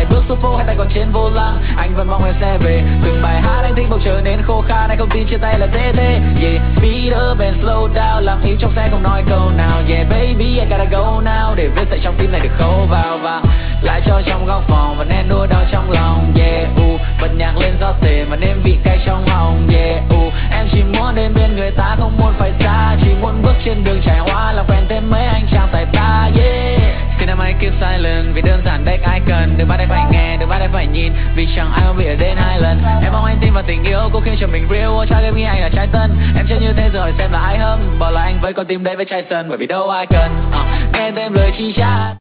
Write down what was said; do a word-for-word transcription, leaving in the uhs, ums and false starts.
bước xuống phố hai tay còn trên vô lăng, anh vẫn mong em sẽ về. Từng bài hát anh thích bầu trời nên khô khan, anh không tin chia tay là dễ thế. Yeah, speed up and slow down, lặng im trong xe không nói câu nào. Yeah baby I gotta go now, để viết dậy trong tim này được khâu vào và lại cho trong góc phòng và nén nỗi đau trong lòng. Yeah, uh, bật nhạc lên gió tề mà nếm vị cay trong họng. Yeah, uh, em chỉ muốn đến bên người ta không muốn phải xa, chỉ muốn bước trên đường trải hoa làm quen thêm mấy anh chàng tài ba. Yeah, xin em hãy keep silent vì đơn giản đấy ai cần, đừng bắt em phải nghe, đừng bắt em phải nhìn vì chẳng ai không bị ở đến hai lần. Em mong anh tin vào tình yêu cũng khiến cho mình real, chắc em nghĩ anh là trai tân. Em chưa như thế rồi xem là ai hâm, bảo là anh với con tim đấy với trai sân bởi vì đâu ai cần uh, nghe thêm lời chi chat.